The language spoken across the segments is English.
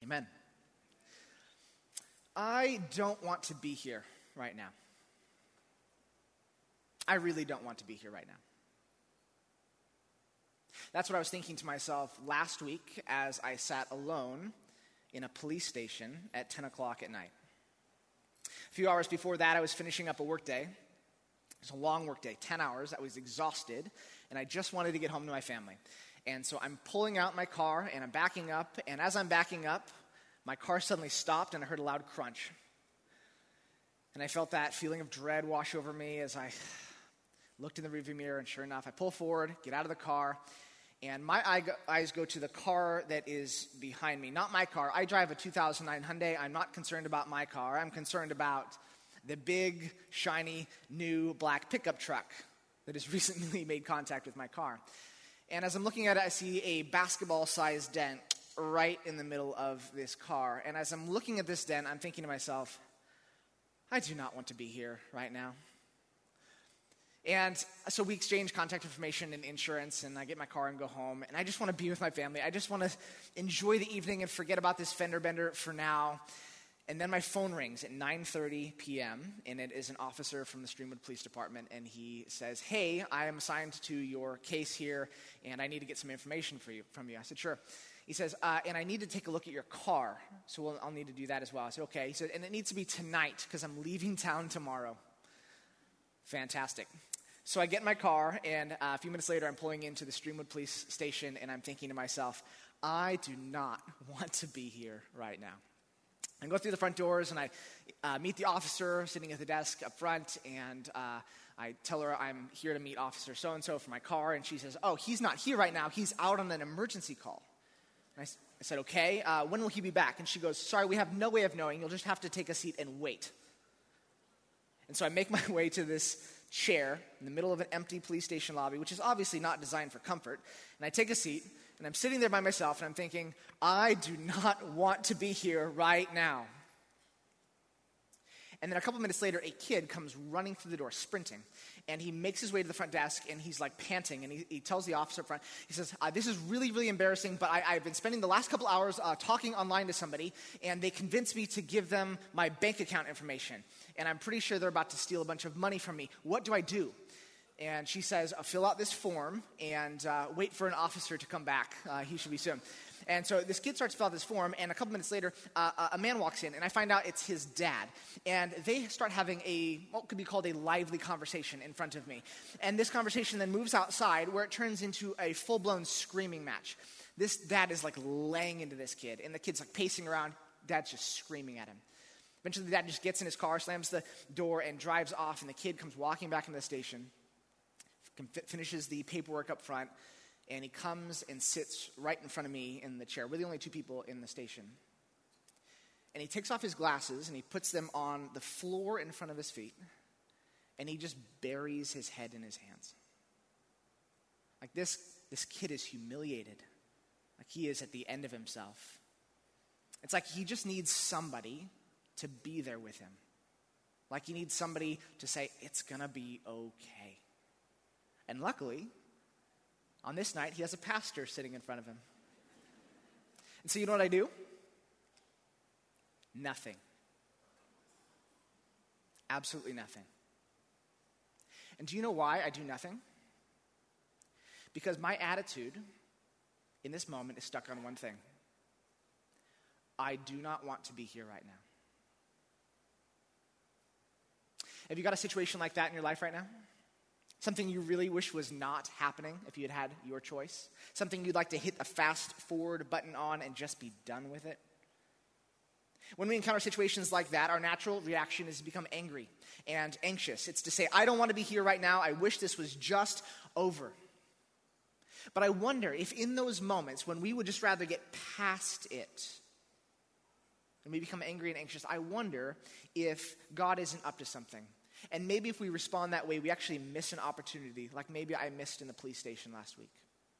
Amen. I don't want to be here right now. I really don't want to be here right now. That's what I was thinking to myself last week as I sat alone in a police station at 10 o'clock at night. A few hours before that, I was finishing up a workday. It was a long workday, 10 hours. I was exhausted, and I just wanted to get home to my family. And so I'm pulling out my car, and I'm backing up, and as I'm backing up, my car suddenly stopped, and I heard a loud crunch. And I felt that feeling of dread wash over me as I looked in the rearview mirror, and sure enough, I pull forward, get out of the car, and my eyes go to the car that is behind me. Not my car. I drive a 2009 Hyundai. I'm not concerned about my car. I'm concerned about the big, shiny, new black pickup truck that has recently made contact with my car. And as I'm looking at it, I see a basketball-sized dent right in the middle of this car. And as I'm looking at this dent, I'm thinking to myself, I do not want to be here right now. And so we exchange contact information and insurance, and I get my car and go home. And I just want to be with my family. I just want to enjoy the evening and forget about this fender bender for now. And then my phone rings at 9:30 p.m., and it is an officer from the Streamwood Police Department, and he says, hey, I am assigned to your case here, and I need to get some information from you. I said, sure. He says, and I need to take a look at your car, so I'll need to do that as well. I said, okay. He said, and it needs to be tonight, because I'm leaving town tomorrow. Fantastic. So I get in my car, and a few minutes later, I'm pulling into the Streamwood Police Station, and I'm thinking to myself, I do not want to be here right now. I go through the front doors, and I meet the officer sitting at the desk up front, and I tell her I'm here to meet Officer so-and-so for my car, and she says, oh, he's not here right now. He's out on an emergency call. And I said, okay, when will he be back? And she goes, sorry, we have no way of knowing. You'll just have to take a seat and wait. And so I make my way to this chair in the middle of an empty police station lobby, which is obviously not designed for comfort, and I take a seat, and I'm sitting there by myself, and I'm thinking, I do not want to be here right now. And then a couple minutes later, a kid comes running through the door, sprinting, and he makes his way to the front desk, and he's like panting, and he tells the officer up front, he says, this is really, really embarrassing, but I've been spending the last couple hours talking online to somebody, and they convinced me to give them my bank account information, and I'm pretty sure they're about to steal a bunch of money from me. What do I do? And she says, fill out this form and wait for an officer to come back. He should be soon. And so this kid starts to fill out this form, and a couple minutes later, a man walks in, and I find out it's his dad. And they start having what could be called a lively conversation in front of me. And this conversation then moves outside, where it turns into a full-blown screaming match. This dad is like laying into this kid, and the kid's like pacing around. Dad's just screaming at him. Eventually, the dad just gets in his car, slams the door, and drives off, and the kid comes walking back into the station, finishes the paperwork up front, and he comes and sits right in front of me in the chair. We're the only two people in the station. And he takes off his glasses, and he puts them on the floor in front of his feet, and he just buries his head in his hands. Like this kid is humiliated. Like he is at the end of himself. It's like he just needs somebody to be there with him. Like he needs somebody to say, it's going to be okay. And luckily, on this night, he has a pastor sitting in front of him. And so you know what I do? Nothing. Absolutely nothing. And do you know why I do nothing? Because my attitude in this moment is stuck on one thing. I do not want to be here right now. Have you got a situation like that in your life right now? Something you really wish was not happening if you had had your choice? Something you'd like to hit a fast forward button on and just be done with it? When we encounter situations like that, our natural reaction is to become angry and anxious. It's to say, I don't want to be here right now. I wish this was just over. But I wonder if in those moments when we would just rather get past it, and we become angry and anxious, I wonder if God isn't up to something. And maybe if we respond that way, we actually miss an opportunity, like maybe I missed in the police station last week.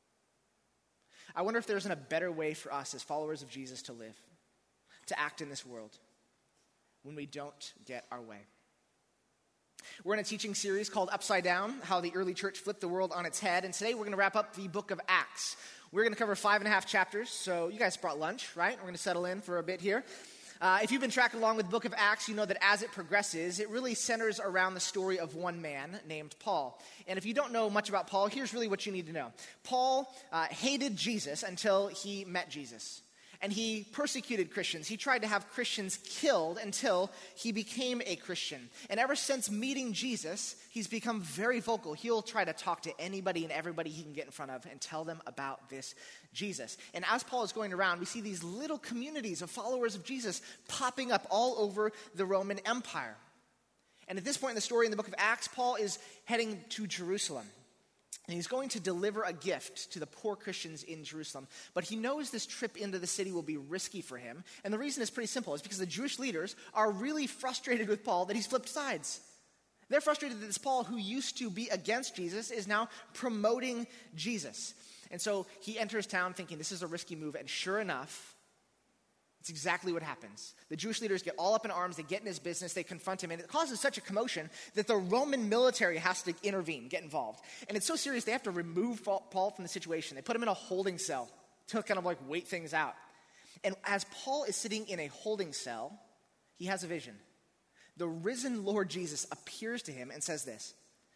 I wonder if there isn't a better way for us as followers of Jesus to live, to act in this world, when we don't get our way. We're in a teaching series called Upside Down, How the Early Church Flipped the World on its Head. And today we're going to wrap up the book of Acts, We're going to cover 5.5 chapters, so you guys brought lunch, right? We're going to settle in for a bit here. If you've been tracking along with the book of Acts, you know that as it progresses, it really centers around the story of one man named Paul. And if you don't know much about Paul, here's really what you need to know. Paul hated Jesus until he met Jesus. And he persecuted Christians. He tried to have Christians killed until he became a Christian. And ever since meeting Jesus, he's become very vocal. He'll try to talk to anybody and everybody he can get in front of and tell them about this Jesus. And as Paul is going around, we see these little communities of followers of Jesus popping up all over the Roman Empire. And at this point in the story in the book of Acts, Paul is heading to Jerusalem. And he's going to deliver a gift to the poor Christians in Jerusalem. But he knows this trip into the city will be risky for him. And the reason is pretty simple. It's because the Jewish leaders are really frustrated with Paul that he's flipped sides. They're frustrated that this Paul, who used to be against Jesus, is now promoting Jesus. And so he enters town thinking this is a risky move. And sure enough, it's exactly what happens. The Jewish leaders get all up in arms, they get in his business, they confront him, and it causes such a commotion that the Roman military has to intervene, get involved. And it's so serious, they have to remove Paul from the situation. They put him in a holding cell to kind of like wait things out. And as Paul is sitting in a holding cell, he has a vision. The risen Lord Jesus appears to him and says this,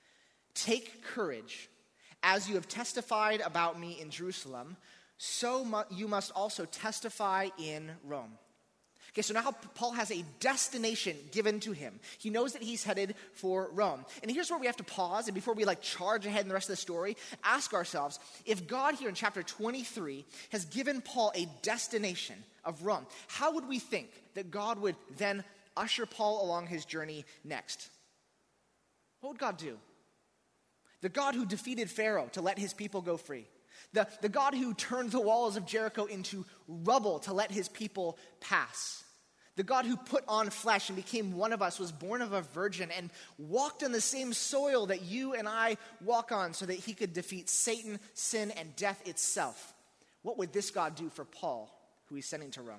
"Take courage, as you have testified about me in Jerusalem, so you must also testify in Rome." Okay, so now Paul has a destination given to him. He knows that he's headed for Rome. And here's where we have to pause, and before we charge ahead in the rest of the story, ask ourselves, if God here in chapter 23 has given Paul a destination of Rome, how would we think that God would then usher Paul along his journey next? What would God do? The God who defeated Pharaoh to let his people go free. The God who turned the walls of Jericho into rubble to let his people pass. The God who put on flesh and became one of us, was born of a virgin and walked on the same soil that you and I walk on so that he could defeat Satan, sin, and death itself. What would this God do for Paul, who he's sending to Rome?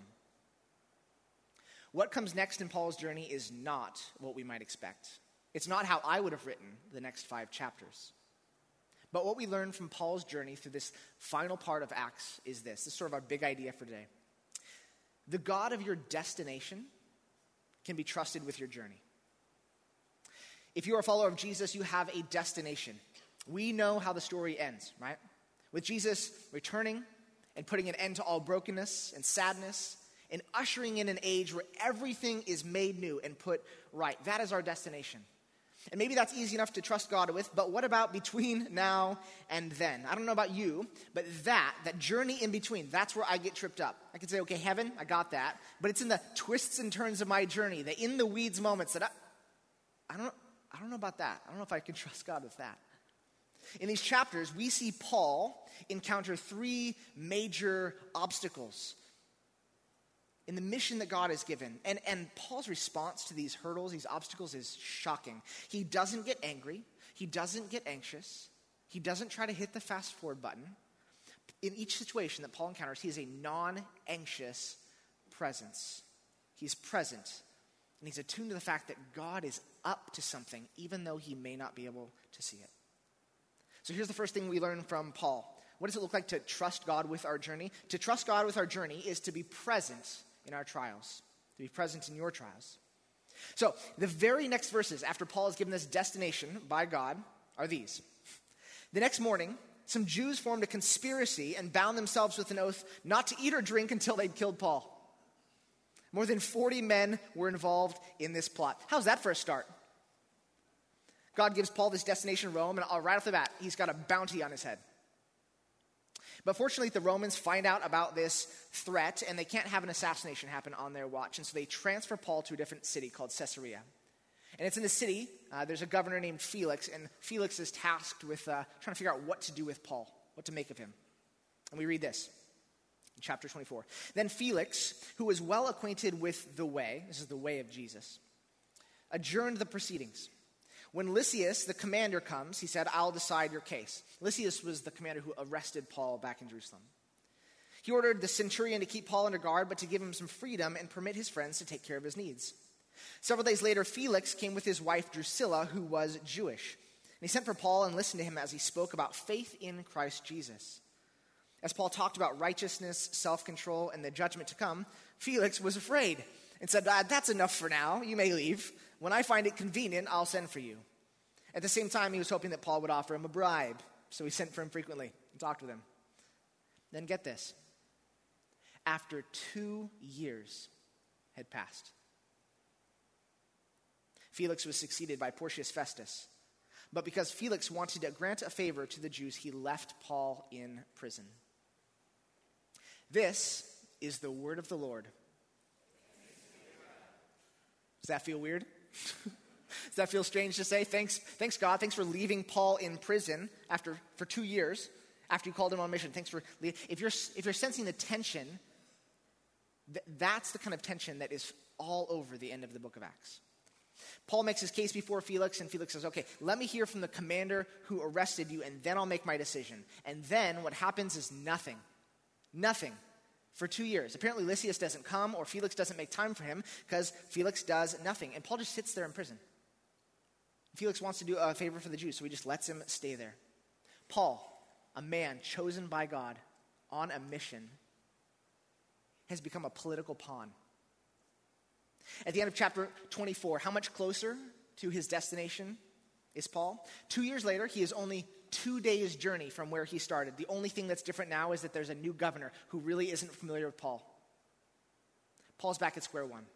What comes next in Paul's journey is not what we might expect. It's not how I would have written the next 5 chapters. But what we learn from Paul's journey through this final part of Acts is this. This is sort of our big idea for today. The God of your destination can be trusted with your journey. If you are a follower of Jesus, you have a destination. We know how the story ends, right? With Jesus returning and putting an end to all brokenness and sadness and ushering in an age where everything is made new and put right. That is our destination. And maybe that's easy enough to trust God with, but what about between now and then? I don't know about you, but that journey in between, that's where I get tripped up. I can say, okay, heaven, I got that, but it's in the twists and turns of my journey, the in the weeds moments that I don't know about that. I don't know if I can trust God with that. In these chapters, we see Paul encounter 3 major obstacles in the mission that God has given. And Paul's response to these hurdles, these obstacles, is shocking. He doesn't get angry. He doesn't get anxious. He doesn't try to hit the fast forward button. In each situation that Paul encounters, he is a non-anxious presence. He's present, and he's attuned to the fact that God is up to something, even though he may not be able to see it. So here's the first thing we learn from Paul. What does it look like to trust God with our journey? To trust God with our journey is to be present in our trials, to be present in your trials. So the very next verses after Paul is given this destination by God are these. The next morning, some Jews formed a conspiracy and bound themselves with an oath not to eat or drink until they'd killed Paul. More than 40 men were involved in this plot. How's that for a start? God gives Paul this destination, Rome, and right off the bat, he's got a bounty on his head. But fortunately, the Romans find out about this threat, and they can't have an assassination happen on their watch. And so they transfer Paul to a different city called Caesarea. And it's in the city, there's a governor named Felix, and Felix is tasked with trying to figure out what to do with Paul, what to make of him. And we read this in chapter 24. Then Felix, who was well acquainted with the way, this is the way of Jesus, adjourned the proceedings. When Lysias, the commander, comes, he said, "I'll decide your case." Lysias was the commander who arrested Paul back in Jerusalem. He ordered the centurion to keep Paul under guard, but to give him some freedom and permit his friends to take care of his needs. Several days later, Felix came with his wife Drusilla, who was Jewish. And he sent for Paul and listened to him as he spoke about faith in Christ Jesus. As Paul talked about righteousness, self-control, and the judgment to come, Felix was afraid and said, "That's enough for now. You may leave. When I find it convenient, I'll send for you." At the same time, he was hoping that Paul would offer him a bribe, so he sent for him frequently and talked with him. Then get this. After 2 years had passed, Felix was succeeded by Porcius Festus. But because Felix wanted to grant a favor to the Jews, he left Paul in prison. This is the word of the Lord. Does that feel weird? Does that feel strange to say? Thanks God. Thanks for leaving Paul in prison for 2 years after you called him on mission. Thanks for leaving. If you're sensing the tension, that's the kind of tension that is all over the end of the book of Acts. Paul makes his case before Felix, and Felix says, "Okay, let me hear from the commander who arrested you, and then I'll make my decision." And then what happens is nothing. Nothing for 2 years. Apparently Lysias doesn't come, or Felix doesn't make time for him, because Felix does nothing. And Paul just sits there in prison. Felix wants to do a favor for the Jews, so he just lets him stay there. Paul, a man chosen by God on a mission, has become a political pawn. At the end of chapter 24, how much closer to his destination is Paul? 2 years later, he is only 2 days' journey from where he started. The only thing that's different now is that there's a new governor who really isn't familiar with Paul. Paul's back at square one.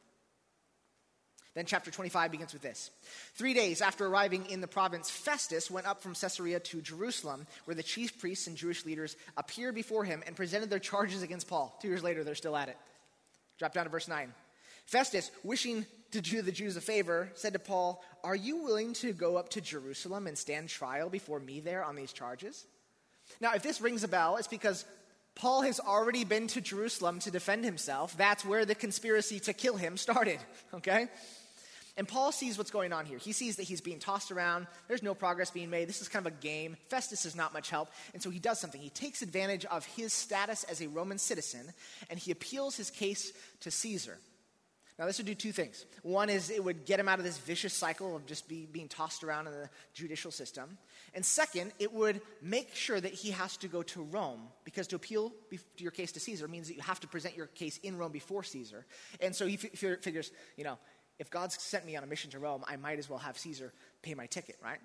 Then chapter 25 begins with this. 3 days after arriving in the province, Festus went up from Caesarea to Jerusalem, where the chief priests and Jewish leaders appeared before him and presented their charges against Paul. 2 years later, they're still at it. Drop down to verse 9. Festus, wishing to do the Jews a favor, said to Paul, "Are you willing to go up to Jerusalem and stand trial before me there on these charges?" Now, if this rings a bell, it's because Paul has already been to Jerusalem to defend himself. That's where the conspiracy to kill him started, okay? And Paul sees what's going on here. He sees that he's being tossed around. There's no progress being made. This is kind of a game. Festus is not much help. And so he does something. He takes advantage of his status as a Roman citizen, and he appeals his case to Caesar. Now, this would do two things. One is it would get him out of this vicious cycle of just being tossed around in the judicial system. And second, it would make sure that he has to go to Rome, because to appeal your case to Caesar means that you have to present your case in Rome before Caesar. And so he figures, if God's sent me on a mission to Rome, I might as well have Caesar pay my ticket, right?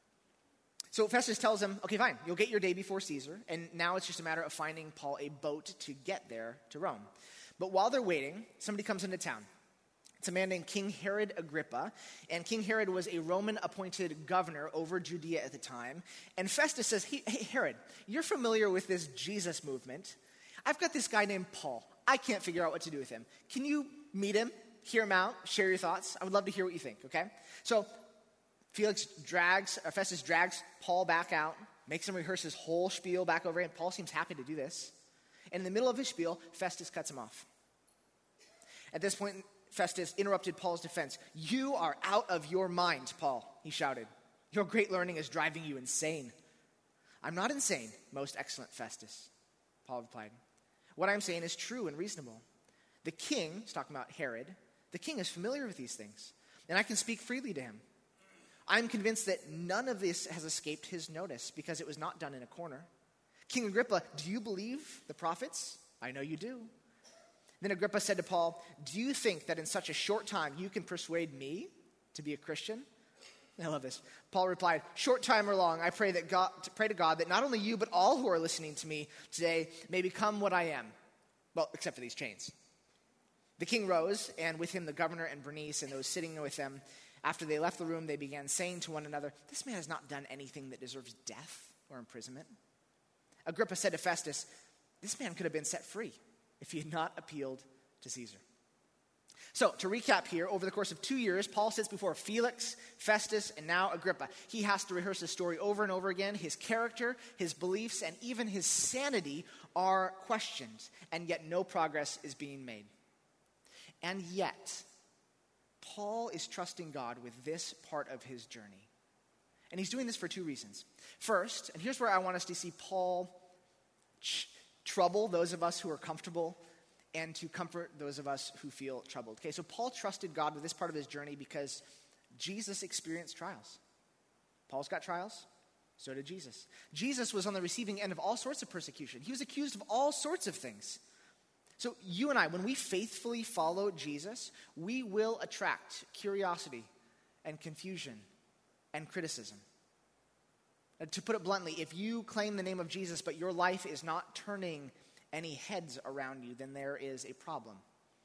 So Festus tells him, "Okay, fine, you'll get your day before Caesar, and now it's just a matter of finding Paul a boat to get there to Rome." But while they're waiting, somebody comes into town. It's a man named King Herod Agrippa, and King Herod was a Roman-appointed governor over Judea at the time. And Festus says, hey, Herod, you're familiar with this Jesus movement. I've got this guy named Paul. I can't figure out what to do with him. Can you meet him, hear him out, share your thoughts? I would love to hear what you think, okay? So Festus drags Paul back out, makes him rehearse his whole spiel back over, and Paul seems happy to do this. And in the middle of his spiel, Festus cuts him off. At this point, Festus interrupted Paul's defense. "You are out of your mind, Paul," he shouted. "Your great learning is driving you insane." "I'm not insane, most excellent Festus," Paul replied. "What I'm saying is true and reasonable. The king," he's talking about Herod, "the king is familiar with these things, and I can speak freely to him. I'm convinced that none of this has escaped his notice, because it was not done in a corner. King Agrippa, do you believe the prophets? I know you do." Then Agrippa said to Paul, "Do you think that in such a short time you can persuade me to be a Christian?" I love this. Paul replied, "Short time or long, I pray to God that not only you, but all who are listening to me today may become what I am." Well, except for these chains. The king rose, and with him the governor and Bernice and those sitting with them. After they left the room, they began saying to one another, "This man has not done anything that deserves death or imprisonment." Agrippa said to Festus, "This man could have been set free if he had not appealed to Caesar." So, to recap here, over the course of 2 years, Paul sits before Felix, Festus, and now Agrippa. He has to rehearse his story over and over again. His character, his beliefs, and even his sanity are questioned, and yet no progress is being made. And yet, Paul is trusting God with this part of his journey. And he's doing this for two reasons. First, and here's where I want us to see Paul trouble those of us who are comfortable and to comfort those of us who feel troubled. Okay, so Paul trusted God with this part of his journey because Jesus experienced trials. Paul's got trials, So did Jesus. Jesus was on the receiving end of all sorts of persecution. He was accused of all sorts of things. So you and I, when we faithfully follow Jesus, we will attract curiosity and confusion and criticism. And to put it bluntly, if you claim the name of Jesus but your life is not turning any heads around you, then there is a problem.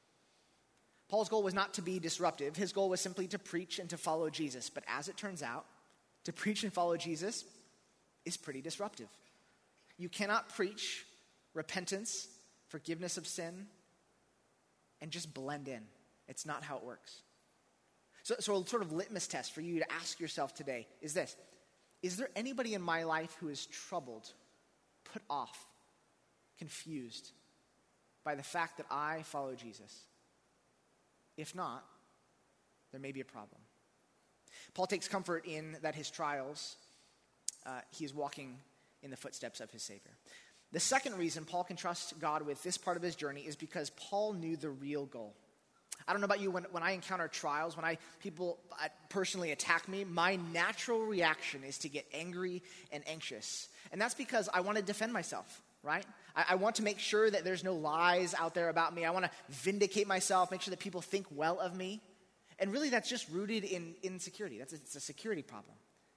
Paul's goal was not to be disruptive. His goal was simply to preach and to follow Jesus. But as it turns out, to preach and follow Jesus is pretty disruptive. You cannot preach repentance, forgiveness of sin, and just blend in. It's not how it works. So a sort of litmus test for you to ask yourself today is this: is there anybody in my life who is troubled, put off, confused by the fact that I follow Jesus? If not, there may be a problem. Paul takes comfort in that his trials, he is walking in the footsteps of his Savior. The second reason Paul can trust God with this part of his journey is because Paul knew the real goal. I don't know about you, when I encounter trials, when people personally attack me, my natural reaction is to get angry and anxious. And that's because I want to defend myself, right? I want to make sure that there's no lies out there about me. I want to vindicate myself, make sure that people think well of me. And really that's just rooted in insecurity. It's a security problem.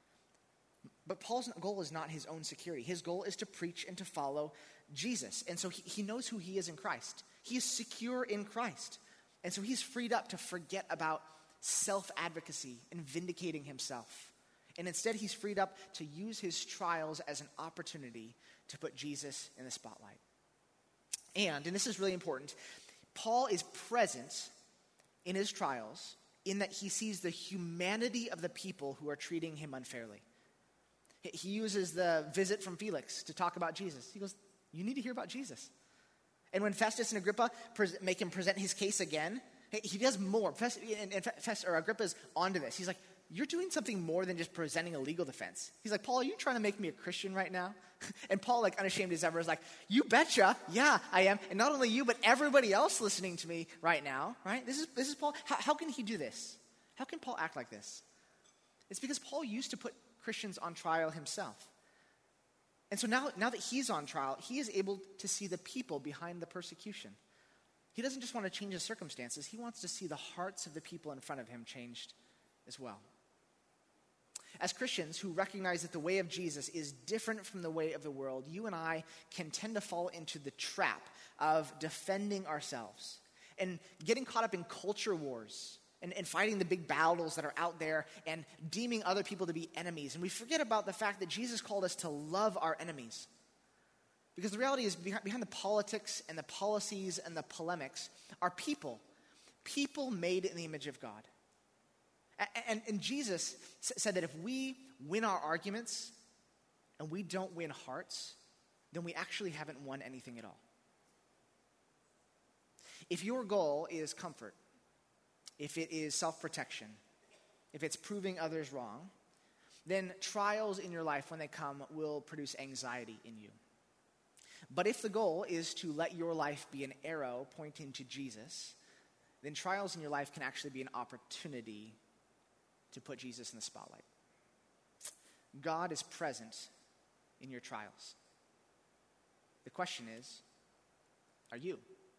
But Paul's goal is not his own security. His goal is to preach and to follow Jesus. And so he knows who he is in Christ. He is secure in Christ. And so he's freed up to forget about self-advocacy and vindicating himself. And instead he's freed up to use his trials as an opportunity to put Jesus in the spotlight. And this is really important, Paul is present in his trials in that he sees the humanity of the people who are treating him unfairly. He uses the visit from Felix to talk about Jesus. He goes, you need to hear about Jesus. And when Festus and Agrippa make him present his case again, he does more. Agrippa's onto this. He's like, you're doing something more than just presenting a legal defense. He's like, Paul, are you trying to make me a Christian right now? And Paul, like unashamed as ever, is like, you betcha. Yeah, I am. And not only you, but everybody else listening to me right now, right? This is Paul. How can he do this? How can Paul act like this? It's because Paul used to put Christians on trial himself. And so now that he's on trial, he is able to see the people behind the persecution. He doesn't just want to change the circumstances. He wants to see the hearts of the people in front of him changed as well. As Christians who recognize that the way of Jesus is different from the way of the world, you and I can tend to fall into the trap of defending ourselves and getting caught up in culture wars and fighting the big battles that are out there and deeming other people to be enemies. And we forget about the fact that Jesus called us to love our enemies. Because the reality is behind the politics and the policies and the polemics are people made in the image of God. And Jesus said that if we win our arguments and we don't win hearts, then we actually haven't won anything at all. If your goal is comfort, if it is self-protection, if it's proving others wrong, then trials in your life when they come will produce anxiety in you. But if the goal is to let your life be an arrow pointing to Jesus, then trials in your life can actually be an opportunity to put Jesus in the spotlight. God is present in your trials. The question is, are you?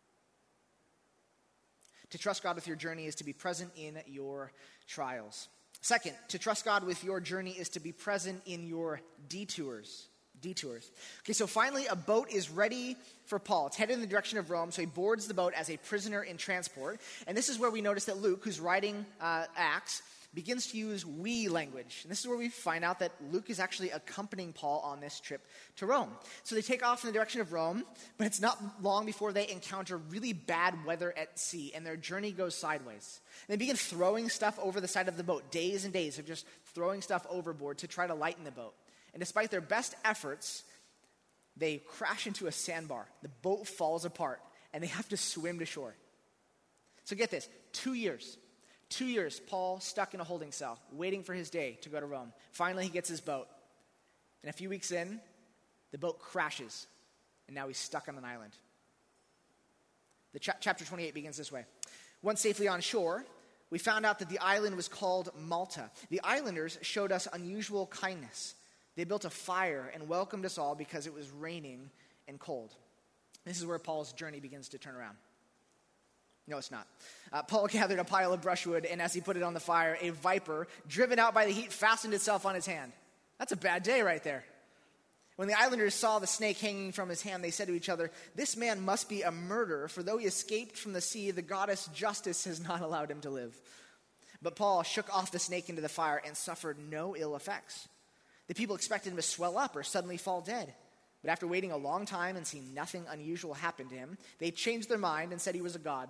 To trust God with your journey is to be present in your trials. Second, to trust God with your journey is to be present in your detours. Okay, so finally a boat is ready for Paul. It's headed in the direction of Rome, so he boards the boat as a prisoner in transport. And this is where we notice that Luke, who's writing Acts, begins to use we language. And this is where we find out that Luke is actually accompanying Paul on this trip to Rome. So they take off in the direction of Rome, but it's not long before they encounter really bad weather at sea, and their journey goes sideways. And they begin throwing stuff over the side of the boat, days and days of just throwing stuff overboard to try to lighten the boat. And despite their best efforts, they crash into a sandbar. The boat falls apart, and they have to swim to shore. So get this, 2 years. 2 years, Paul stuck in a holding cell, waiting for his day to go to Rome. Finally, he gets his boat. And a few weeks in, the boat crashes, and now he's stuck on an island. The chapter 28 begins this way. Once safely on shore, we found out that the island was called Malta. The islanders showed us unusual kindness. They built a fire and welcomed us all because it was raining and cold. This is where Paul's journey begins to turn around. No, it's not. Paul gathered a pile of brushwood, and as he put it on the fire, a viper, driven out by the heat, fastened itself on his hand. That's a bad day right there. When the islanders saw the snake hanging from his hand, they said to each other, "This man must be a murderer, for though he escaped from the sea, the goddess Justice has not allowed him to live." But Paul shook off the snake into the fire and suffered no ill effects. The people expected him to swell up or suddenly fall dead. But after waiting a long time and seeing nothing unusual happen to him, they changed their mind and said he was a god.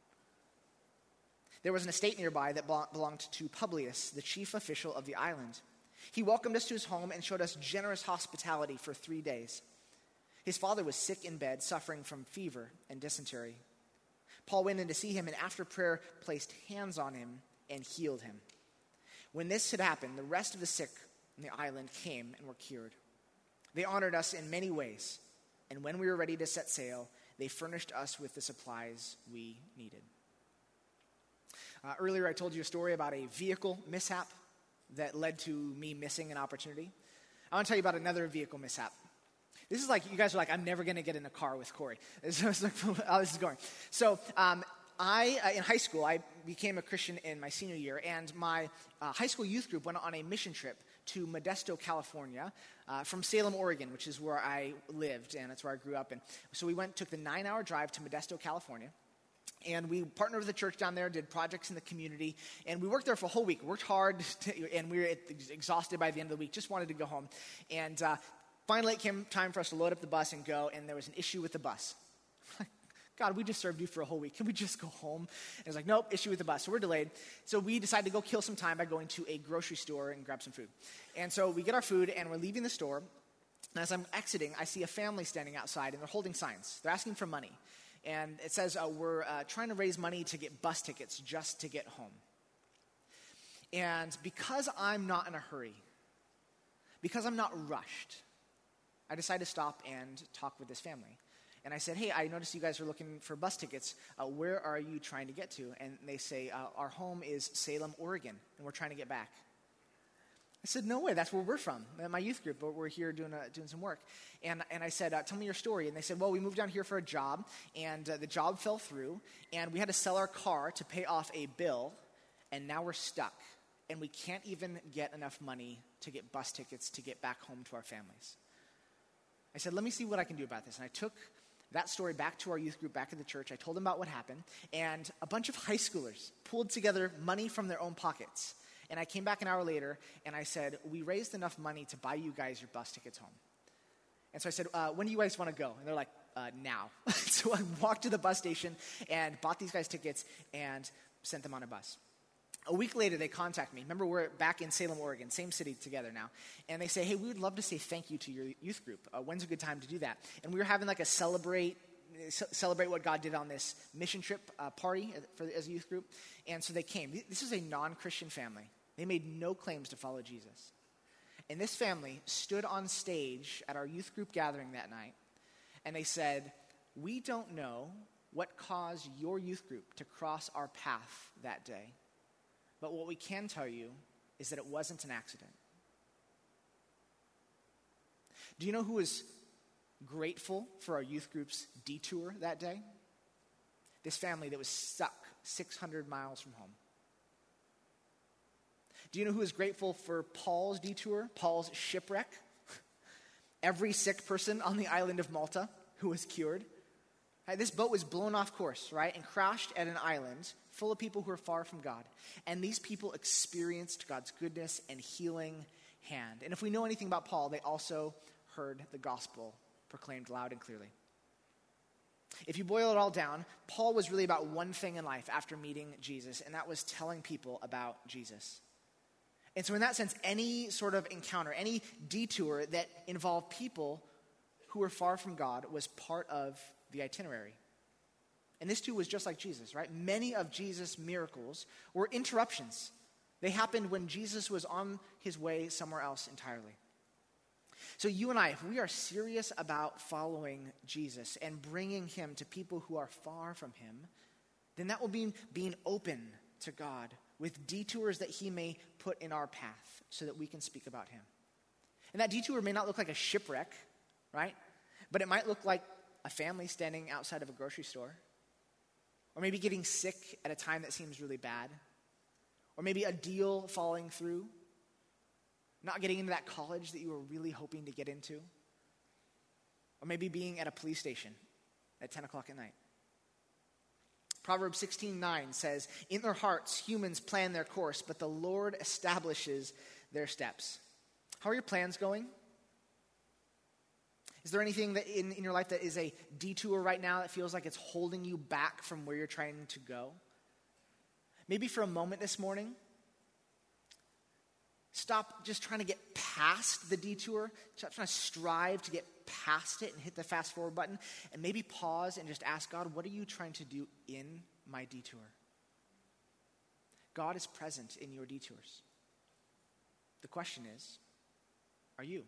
There was an estate nearby that belonged to Publius, the chief official of the island. He welcomed us to his home and showed us generous hospitality for 3 days. His father was sick in bed, suffering from fever and dysentery. Paul went in to see him and after prayer placed hands on him and healed him. When this had happened, the rest of the sick on the island came and were cured. They honored us in many ways, and when we were ready to set sail, they furnished us with the supplies we needed. Earlier, I told you a story about a vehicle mishap that led to me missing an opportunity. I want to tell you about another vehicle mishap. This is like, you guys are like, I'm never going to get in a car with Corey. This is like, how this is going. So, in high school, I became a Christian in my senior year, and my high school youth group went on a mission trip to Modesto, California, from Salem, Oregon, which is where I lived, and that's where I grew up. And so we took the 9-hour drive to Modesto, California. And we partnered with the church down there, did projects in the community, and we worked there for a whole week. Worked hard, and we were exhausted by the end of the week, just wanted to go home. And finally it came time for us to load up the bus and go, and there was an issue with the bus. God, we just served you for a whole week. Can we just go home? And it was like, nope, issue with the bus. So we're delayed. So we decided to go kill some time by going to a grocery store and grab some food. And so we get our food, and we're leaving the store. And as I'm exiting, I see a family standing outside, and they're holding signs. They're asking for money. And it says, we're trying to raise money to get bus tickets just to get home. And because I'm not in a hurry, because I'm not rushed, I decided to stop and talk with this family. And I said, hey, I noticed you guys are looking for bus tickets. Where are you trying to get to? And they say, our home is Salem, Oregon, and we're trying to get back. I said, no way, that's where we're from. My youth group, but we're here doing some work. And I said, tell me your story. And they said, well, we moved down here for a job, and the job fell through, and we had to sell our car to pay off a bill, and now we're stuck. And we can't even get enough money to get bus tickets to get back home to our families. I said, let me see what I can do about this. And I took that story back to our youth group back at the church. I told them about what happened, and a bunch of high schoolers pulled together money from their own pockets. And I came back an hour later, and I said, we raised enough money to buy you guys your bus tickets home. And so I said, when do you guys want to go? And they're like, now. So I walked to the bus station and bought these guys tickets and sent them on a bus. A week later, they contact me. Remember, we're back in Salem, Oregon, same city together now. And they say, hey, we would love to say thank you to your youth group. When's a good time to do that? And we were having like a celebrate what God did on this mission trip party as a youth group. And so they came. This is a non-Christian family. They made no claims to follow Jesus. And this family stood on stage at our youth group gathering that night, and they said, we don't know what caused your youth group to cross our path that day, but what we can tell you is that it wasn't an accident. Do you know who was grateful for our youth group's detour that day? This family that was stuck 600 miles from home. Do you know who is grateful for Paul's detour, Paul's shipwreck? Every sick person on the island of Malta who was cured. Right, this boat was blown off course, right, and crashed at an island full of people who are far from God. And these people experienced God's goodness and healing hand. And if we know anything about Paul, they also heard the gospel proclaimed loud and clearly. If you boil it all down, Paul was really about one thing in life after meeting Jesus, and that was telling people about Jesus. And so in that sense, any sort of encounter, any detour that involved people who were far from God was part of the itinerary. And this too was just like Jesus, right? Many of Jesus' miracles were interruptions. They happened when Jesus was on his way somewhere else entirely. So you and I, if we are serious about following Jesus and bringing him to people who are far from him, then that will mean being open to God with detours that he may put in our path so that we can speak about him. And that detour may not look like a shipwreck, right? But it might look like a family standing outside of a grocery store. Or maybe getting sick at a time that seems really bad. Or maybe a deal falling through. Not getting into that college that you were really hoping to get into. Or maybe being at a police station at 10 o'clock at night. Proverbs 16:9 says, "In their hearts humans plan their course, but the Lord establishes their steps." How are your plans going? Is there anything that in your life that is a detour right now that feels like it's holding you back from where you're trying to go? Maybe for a moment this morning, stop just trying to get past the detour. Stop trying to strive to get past it and hit the fast forward button. And maybe pause and just ask God, what are you trying to do in my detour? God is present in your detours. The question is, are you?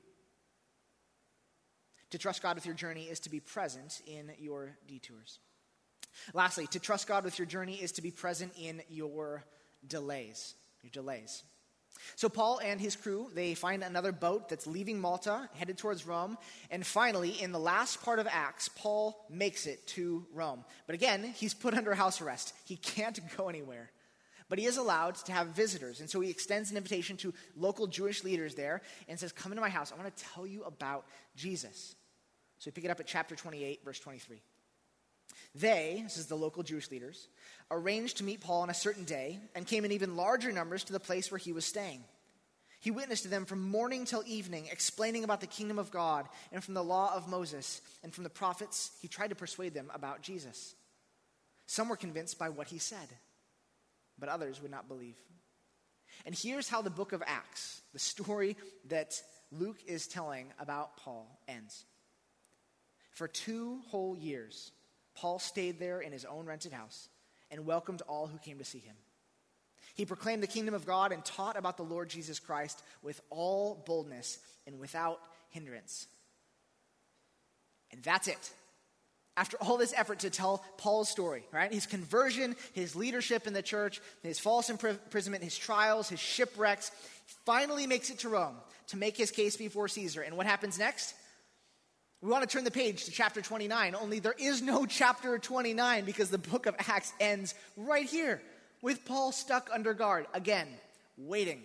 To trust God with your journey is to be present in your detours. Lastly, to trust God with your journey is to be present in your delays. So Paul and his crew, they find another boat that's leaving Malta, headed towards Rome. And finally, in the last part of Acts, Paul makes it to Rome. But again, he's put under house arrest. He can't go anywhere. But he is allowed to have visitors. And so he extends an invitation to local Jewish leaders there and says, come into my house. I want to tell you about Jesus. So we pick it up at chapter 28, verse 23. They, this is the local Jewish leaders, arranged to meet Paul on a certain day and came in even larger numbers to the place where he was staying. He witnessed to them from morning till evening, explaining about the kingdom of God and from the law of Moses and from the prophets. He tried to persuade them about Jesus. Some were convinced by what he said, but others would not believe. And here's how the book of Acts, the story that Luke is telling about Paul, ends. For 2 whole years, Paul stayed there in his own rented house and welcomed all who came to see him. He proclaimed the kingdom of God and taught about the Lord Jesus Christ with all boldness and without hindrance. And that's it. After all this effort to tell Paul's story, right? His conversion, his leadership in the church, his false imprisonment, his trials, his shipwrecks, finally makes it to Rome to make his case before Caesar. And what happens next? We want to turn the page to chapter 29, only there is no chapter 29 because the book of Acts ends right here with Paul stuck under guard, again, waiting.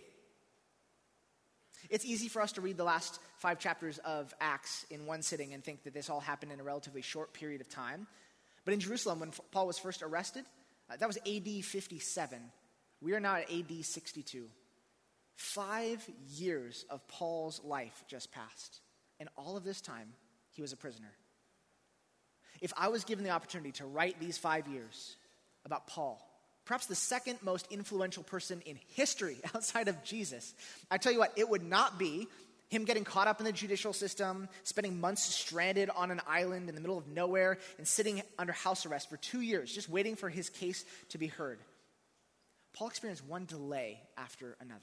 It's easy for us to read the last 5 chapters of Acts in one sitting and think that this all happened in a relatively short period of time. But in Jerusalem, when Paul was first arrested, that was AD 57. We are now at AD 62. 5 years of Paul's life just passed. And all of this time, he was a prisoner. If I was given the opportunity to write these 5 years about Paul, perhaps the second most influential person in history outside of Jesus, I tell you what, it would not be him getting caught up in the judicial system, spending months stranded on an island in the middle of nowhere, and sitting under house arrest for 2 years, just waiting for his case to be heard. Paul experienced one delay after another.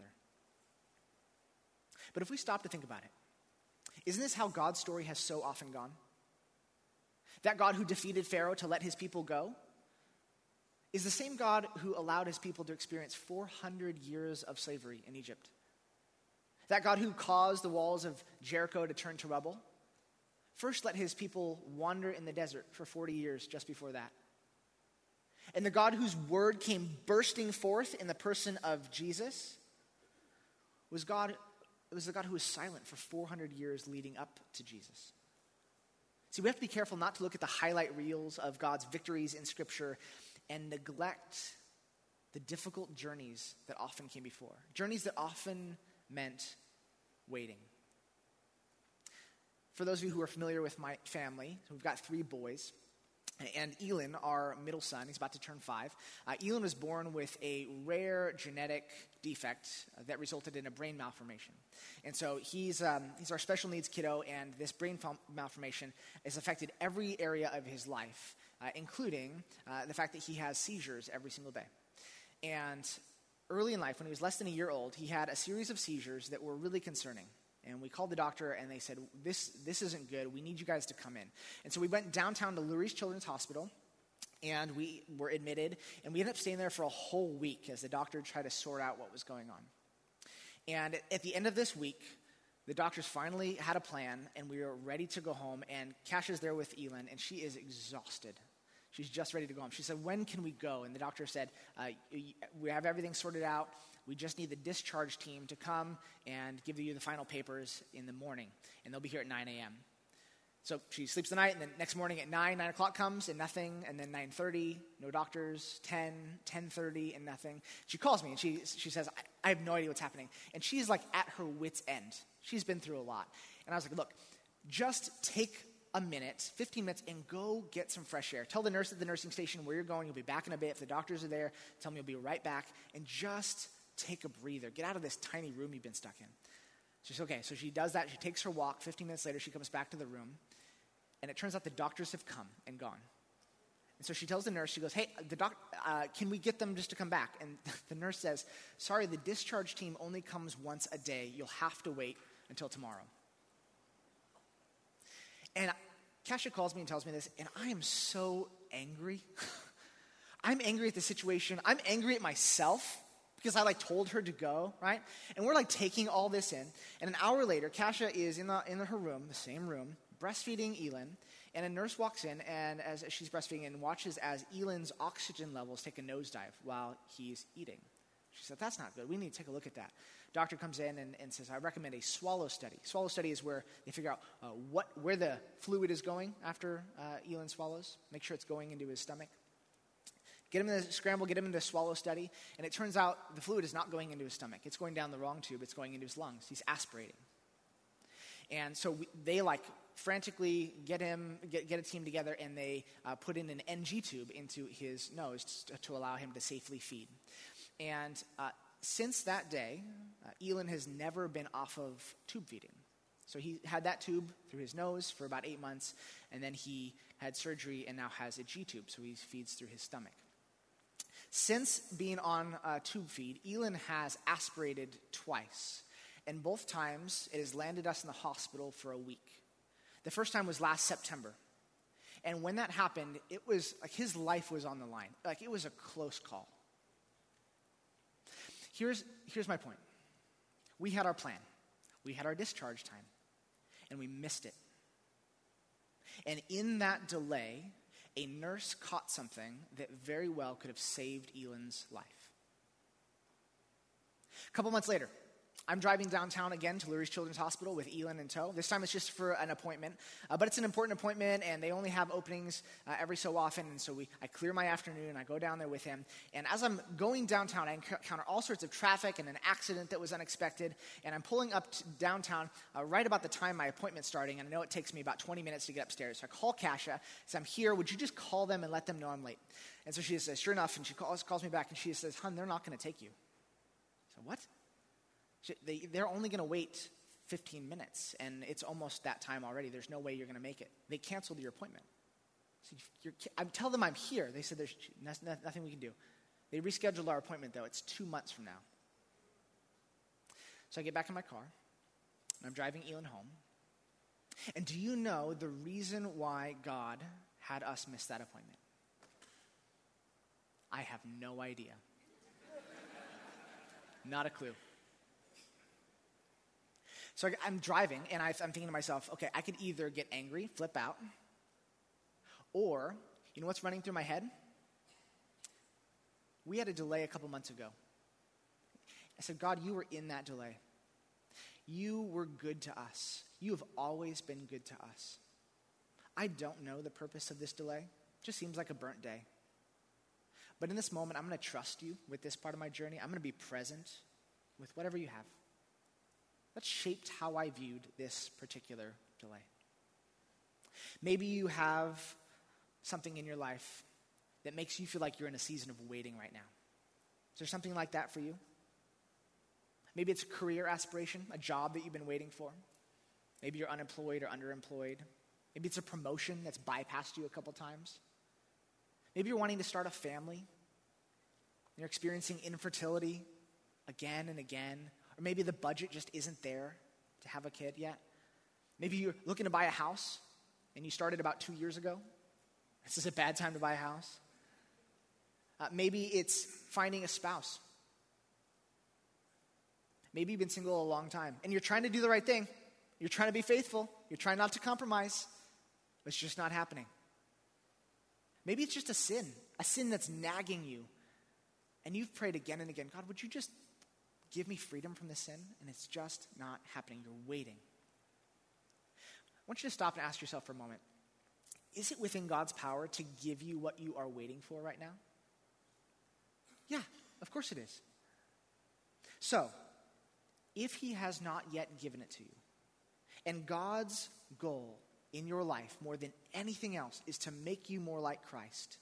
But if we stop to think about it, isn't this how God's story has so often gone? That God who defeated Pharaoh to let his people go is the same God who allowed his people to experience 400 years of slavery in Egypt. That God who caused the walls of Jericho to turn to rubble first let his people wander in the desert for 40 years just before that. And the God whose word came bursting forth in the person of Jesus was the God who was silent for 400 years leading up to Jesus. See, we have to be careful not to look at the highlight reels of God's victories in Scripture and neglect the difficult journeys that often came before. Journeys that often meant waiting. For those of you who are familiar with my family, we've got 3 boys. And Elon, our middle son, he's about to turn 5. Elon was born with a rare genetic defect that resulted in a brain malformation. And so he's our special needs kiddo, and this brain malformation has affected every area of his life, including the fact that he has seizures every single day. And early in life, when he was less than a year old, he had a series of seizures that were really concerning. And we called the doctor, and they said, this isn't good. We need you guys to come in. And so we went downtown to Lurie Children's Hospital, and we were admitted. And we ended up staying there for a whole week as the doctor tried to sort out what was going on. And at the end of this week, the doctors finally had a plan, and we were ready to go home, and Kasha's there with Elin, and she is exhausted. She's just ready to go home. She said, when can we go? And the doctor said, we have everything sorted out. We just need the discharge team to come and give you the final papers in the morning, and they'll be here at 9 a.m. So she sleeps the night, and then next morning at 9 o'clock comes, and nothing, and then 9:30, no doctors, 10, 10:30, and nothing. She calls me, and she says, I have no idea what's happening. And she's like at her wit's end. She's been through a lot. And I was like, look, just take a minute, 15 minutes, and go get some fresh air. Tell the nurse at the nursing station where you're going. You'll be back in a bit. If the doctors are there, tell them you'll be right back, and just take a breather. Get out of this tiny room you've been stuck in. She says, okay. So she does that. She takes her walk. 15 minutes later, she comes back to the room. And it turns out the doctors have come and gone. And so she tells the nurse, she goes, hey, can we get them just to come back? And the nurse says, sorry, the discharge team only comes once a day. You'll have to wait until tomorrow. And Kasha calls me and tells me this, and I am so angry. I'm angry at the situation. I'm angry at myself because I told her to go, right? And we're taking all this in. And an hour later, Kasha is in her room, the same room, breastfeeding Elin, and a nurse walks in and as she's breastfeeding and watches as Elin's oxygen levels take a nosedive while he's eating. She said, that's not good. We need to take a look at that. Doctor comes in and says, I recommend a swallow study. Swallow study is where they figure out where the fluid is going after Elin swallows. Make sure it's going into his stomach. Get him in the scramble, get him into the swallow study, and it turns out the fluid is not going into his stomach. It's going down the wrong tube. It's going into his lungs. He's aspirating. And so they frantically get a team together, and they put in an NG tube into his nose to allow him to safely feed. And since that day, Elin has never been off of tube feeding. So he had that tube through his nose for about 8 months, and then he had surgery and now has a G tube, so he feeds through his stomach. Since being on tube feed, Elin has aspirated twice. And both times, it has landed us in the hospital for a week. The first time was last September. And when that happened, it was his life was on the line. It was a close call. Here's my point. We had our plan. We had our discharge time. And we missed it. And in that delay, a nurse caught something that very well could have saved Elin's life. A couple months later, I'm driving downtown again to Lurie Children's Hospital with Elin in tow. This time it's just for an appointment, but it's an important appointment, and they only have openings every so often, and so I clear my afternoon, I go down there with him, and as I'm going downtown, I encounter all sorts of traffic and an accident that was unexpected, and I'm pulling up downtown right about the time my appointment's starting, and I know it takes me about 20 minutes to get upstairs, so I call Kasha, say, I'm here, would you just call them and let them know I'm late? And so she says, sure enough, and she calls me back, and she says, hon, they're not going to take you. I said, what? They're only going to wait 15 minutes, and it's almost that time already. There's no way you're going to make it. They canceled your appointment. So I tell them I'm here. They said there's nothing we can do. They rescheduled our appointment, though. It's 2 months from now. So I get back in my car, and I'm driving Elin home. And do you know the reason why God had us miss that appointment? I have no idea. Not a clue. So I'm driving, and I'm thinking to myself, okay, I could either get angry, flip out, or, you know what's running through my head? We had a delay a couple months ago. I said, God, you were in that delay. You were good to us. You have always been good to us. I don't know the purpose of this delay. It just seems like a burnt day. But in this moment, I'm going to trust you with this part of my journey. I'm going to be present with whatever you have. That shaped how I viewed this particular delay. Maybe you have something in your life that makes you feel like you're in a season of waiting right now. Is there something like that for you? Maybe it's a career aspiration, a job that you've been waiting for. Maybe you're unemployed or underemployed. Maybe it's a promotion that's bypassed you a couple times. Maybe you're wanting to start a family. You're experiencing infertility again and again. Or maybe the budget just isn't there to have a kid yet. Maybe you're looking to buy a house and you started about 2 years ago. This is a bad time to buy a house. Maybe it's finding a spouse. Maybe you've been single a long time and you're trying to do the right thing. You're trying to be faithful. You're trying not to compromise. But it's just not happening. Maybe it's just a sin that's nagging you. And you've prayed again and again, God, would you just give me freedom from this sin? And it's just not happening. You're waiting. I want you to stop and ask yourself for a moment, is it within God's power to give you what you are waiting for right now? Yeah, of course it is. So, if he has not yet given it to you, and God's goal in your life, more than anything else, is to make you more like Christ,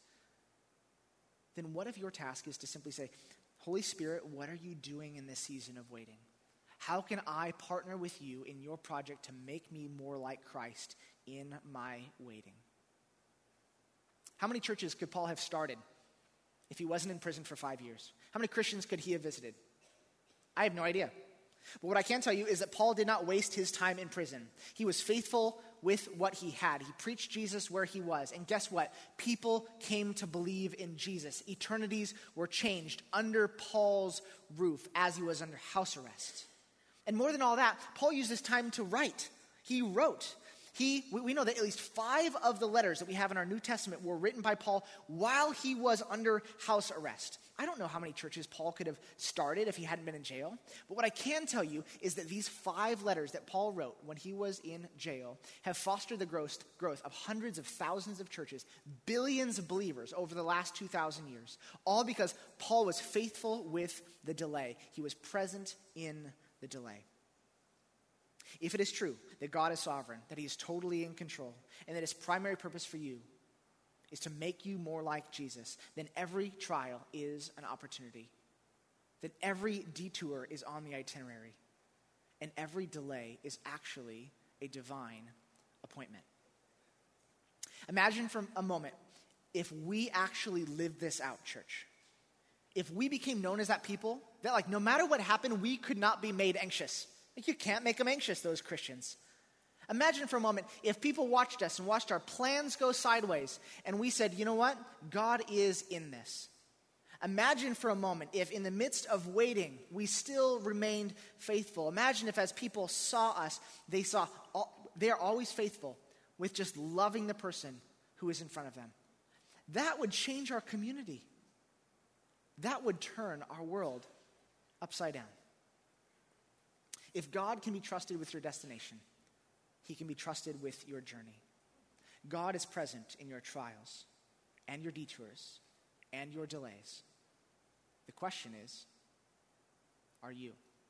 then what if your task is to simply say, Holy Spirit, what are you doing in this season of waiting? How can I partner with you in your project to make me more like Christ in my waiting? How many churches could Paul have started if he wasn't in prison for 5 years? How many Christians could he have visited? I have no idea. But what I can tell you is that Paul did not waste his time in prison. He was faithful with what he had. He preached Jesus where he was. And guess what? People came to believe in Jesus. Eternities were changed under Paul's roof as he was under house arrest. And more than all that, Paul used his time to write. He wrote. We know that at least 5 of the letters that we have in our New Testament were written by Paul while he was under house arrest. I don't know how many churches Paul could have started if he hadn't been in jail. But what I can tell you is that these 5 letters that Paul wrote when he was in jail have fostered the growth of hundreds of thousands of churches, billions of believers over the last 2,000 years, all because Paul was faithful with the delay. He was present in the delay. If it is true that God is sovereign, that he is totally in control, and that his primary purpose for you is to make you more like Jesus, then every trial is an opportunity. Then every detour is on the itinerary. And every delay is actually a divine appointment. Imagine for a moment if we actually lived this out, church. If we became known as that people, that like no matter what happened, we could not be made anxious. Like you can't make them anxious, those Christians. Imagine for a moment if people watched us and watched our plans go sideways and we said, you know what? God is in this. Imagine for a moment if in the midst of waiting, we still remained faithful. Imagine if as people saw us, they are always faithful with just loving the person who is in front of them. That would change our community. That would turn our world upside down. If God can be trusted with your destination, he can be trusted with your journey. God is present in your trials and your detours and your delays. The question is, are you?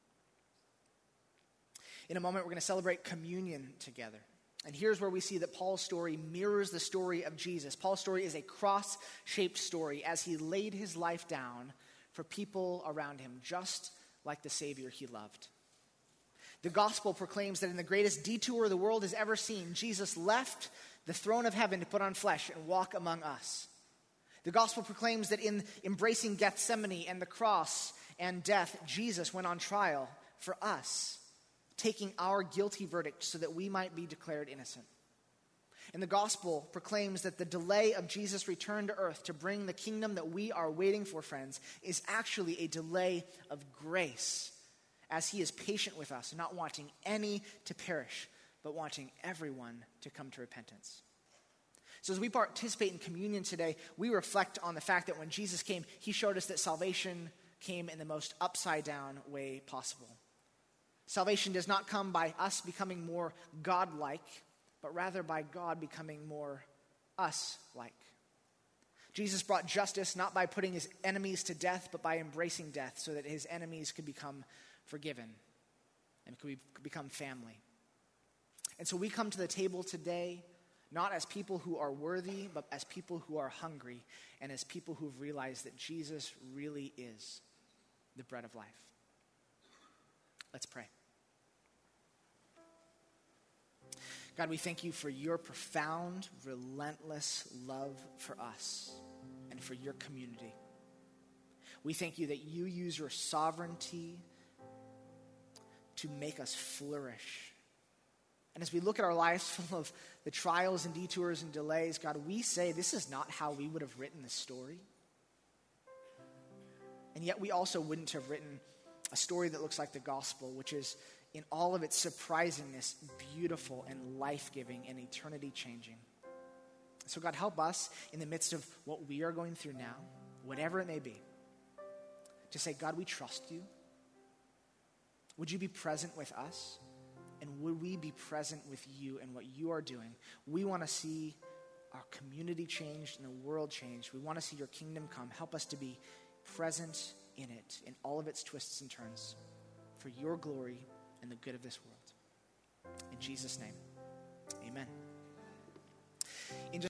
In a moment, we're going to celebrate communion together. And here's where we see that Paul's story mirrors the story of Jesus. Paul's story is a cross-shaped story as he laid his life down for people around him, just like the Savior he loved. The gospel proclaims that in the greatest detour the world has ever seen, Jesus left the throne of heaven to put on flesh and walk among us. The gospel proclaims that in embracing Gethsemane and the cross and death, Jesus went on trial for us, taking our guilty verdict so that we might be declared innocent. And the gospel proclaims that the delay of Jesus' return to earth to bring the kingdom that we are waiting for, friends, is actually a delay of grace, as he is patient with us, not wanting any to perish, but wanting everyone to come to repentance. So as we participate in communion today, we reflect on the fact that when Jesus came, he showed us that salvation came in the most upside down way possible. Salvation does not come by us becoming more God-like, but rather by God becoming more us-like. Jesus brought justice not by putting his enemies to death, but by embracing death so that his enemies could become forgiven and could become family. And so we come to the table today not as people who are worthy, but as people who are hungry and as people who've realized that Jesus really is the bread of life. Let's pray. God, we thank you for your profound, relentless love for us and for your community. We thank you that you use your sovereignty to make us flourish. And as we look at our lives full of the trials and detours and delays, God, we say this is not how we would have written this story. And yet we also wouldn't have written a story that looks like the gospel, which is in all of its surprisingness, beautiful and life-giving and eternity-changing. So God, help us in the midst of what we are going through now, whatever it may be, to say, God, we trust you. Would you be present with us? And would we be present with you and what you are doing? We want to see our community changed and the world changed. We want to see your kingdom come. Help us to be present in it, in all of its twists and turns, for your glory and the good of this world. In Jesus' name, amen.